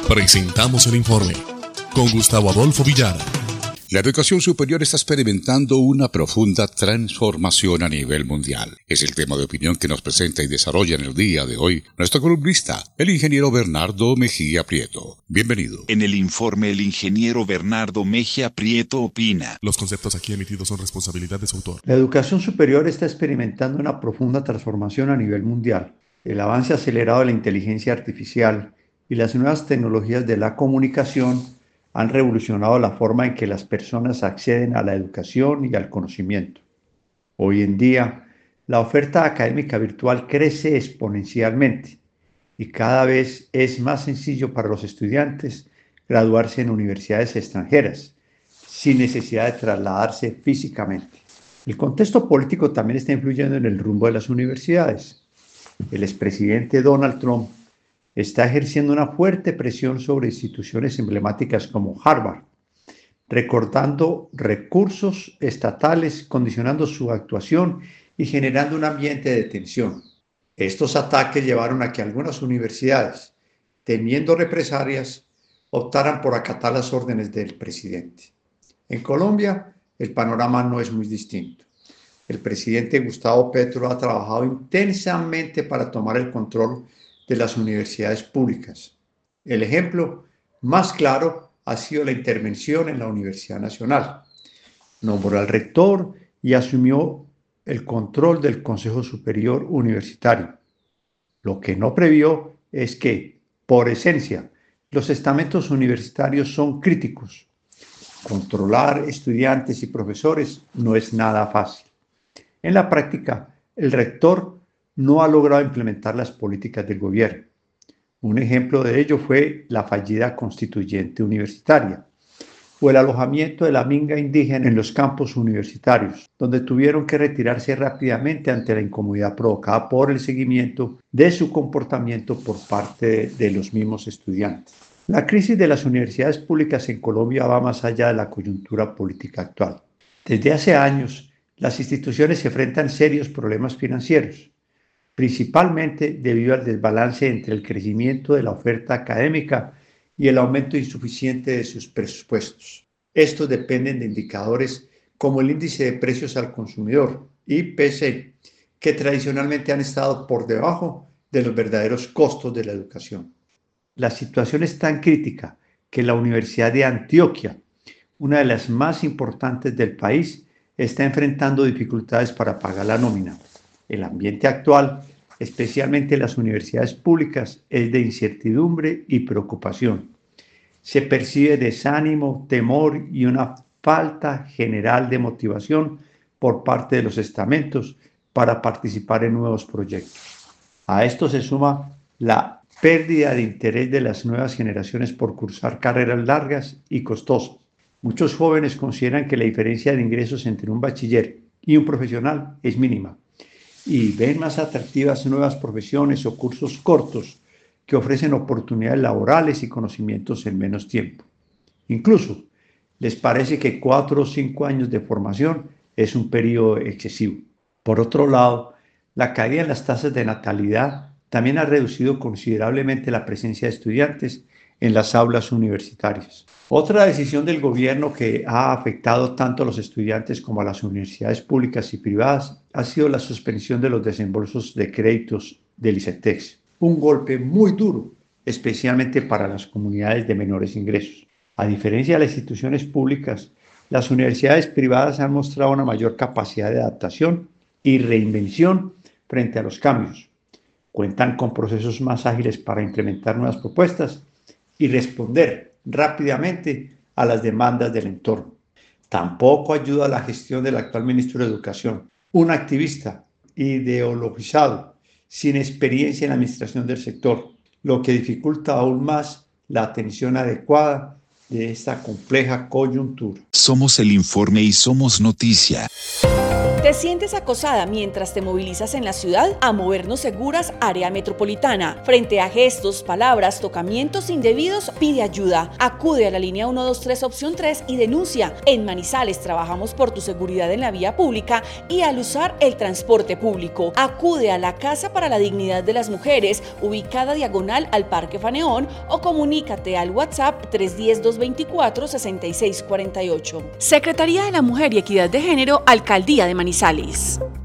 Presentamos el informe con Gustavo Adolfo Villar. La educación superior está experimentando una profunda transformación a nivel mundial. Es el tema de opinión que nos presenta y desarrolla en el día de hoy nuestro columnista, el ingeniero Bernardo Mejía Prieto. Bienvenido. En el informe, el ingeniero Bernardo Mejía Prieto opina: Los conceptos aquí emitidos son responsabilidad de su autor. La educación superior está experimentando una profunda transformación a nivel mundial. El avance acelerado de la inteligencia artificial y las nuevas tecnologías de la comunicación han revolucionado la forma en que las personas acceden a la educación y al conocimiento. Hoy en día, la oferta académica virtual crece exponencialmente y cada vez es más sencillo para los estudiantes graduarse en universidades extranjeras, sin necesidad de trasladarse físicamente. El contexto político también está influyendo en el rumbo de las universidades. El expresidente Donald Trump está ejerciendo una fuerte presión sobre instituciones emblemáticas como Harvard, recortando recursos estatales, condicionando su actuación y generando un ambiente de tensión. Estos ataques llevaron a que algunas universidades, temiendo represalias, optaran por acatar las órdenes del presidente. En Colombia, el panorama no es muy distinto. El presidente Gustavo Petro ha trabajado intensamente para tomar el control de las universidades públicas. El ejemplo más claro ha sido la intervención en la Universidad Nacional. Nombró al rector y asumió el control del Consejo Superior Universitario. Lo que no previó es que, por esencia, los estamentos universitarios son críticos. Controlar estudiantes y profesores no es nada fácil. En la práctica, el rector no ha logrado implementar las políticas del gobierno. Un ejemplo de ello fue la fallida constituyente universitaria o el alojamiento de la minga indígena en los campus universitarios, donde tuvieron que retirarse rápidamente ante la incomodidad provocada por el seguimiento de su comportamiento por parte de los mismos estudiantes. La crisis de las universidades públicas en Colombia va más allá de la coyuntura política actual. Desde hace años, las instituciones se enfrentan serios problemas financieros, principalmente debido al desbalance entre el crecimiento de la oferta académica y el aumento insuficiente de sus presupuestos. Estos dependen de indicadores como el índice de precios al consumidor, IPC, que tradicionalmente han estado por debajo de los verdaderos costos de la educación. La situación es tan crítica que la Universidad de Antioquia, una de las más importantes del país, está enfrentando dificultades para pagar la nómina. El ambiente actual, especialmente en las universidades públicas, es de incertidumbre y preocupación. Se percibe desánimo, temor y una falta general de motivación por parte de los estamentos para participar en nuevos proyectos. A esto se suma la pérdida de interés de las nuevas generaciones por cursar carreras largas y costosas. Muchos jóvenes consideran que la diferencia de ingresos entre un bachiller y un profesional es mínima y ven más atractivas nuevas profesiones o cursos cortos que ofrecen oportunidades laborales y conocimientos en menos tiempo. Incluso les parece que 4 o 5 años de formación es un periodo excesivo. Por otro lado, la caída en las tasas de natalidad también ha reducido considerablemente la presencia de estudiantes en las aulas universitarias. Otra decisión del gobierno que ha afectado tanto a los estudiantes como a las universidades públicas y privadas ha sido la suspensión de los desembolsos de créditos del ICETEX. Un golpe muy duro, especialmente para las comunidades de menores ingresos. A diferencia de las instituciones públicas, las universidades privadas han mostrado una mayor capacidad de adaptación y reinvención frente a los cambios. Cuentan con procesos más ágiles para implementar nuevas propuestas y responder rápidamente a las demandas del entorno. Tampoco ayuda a la gestión del actual ministro de Educación, un activista ideologizado, sin experiencia en la administración del sector, lo que dificulta aún más la atención adecuada de esta compleja coyuntura. Somos el informe y somos noticia. ¿Te sientes acosada mientras te movilizas en la ciudad? A Movernos Seguras, área metropolitana. Frente a gestos, palabras, tocamientos indebidos, pide ayuda. Acude a la línea 123 opción 3 y denuncia. En Manizales trabajamos por tu seguridad en la vía pública y al usar el transporte público. Acude a la Casa para la Dignidad de las Mujeres, ubicada diagonal al Parque Faneón, o comunícate al WhatsApp 310-224-6648. Secretaría de la Mujer y Equidad de Género, Alcaldía de Manizales.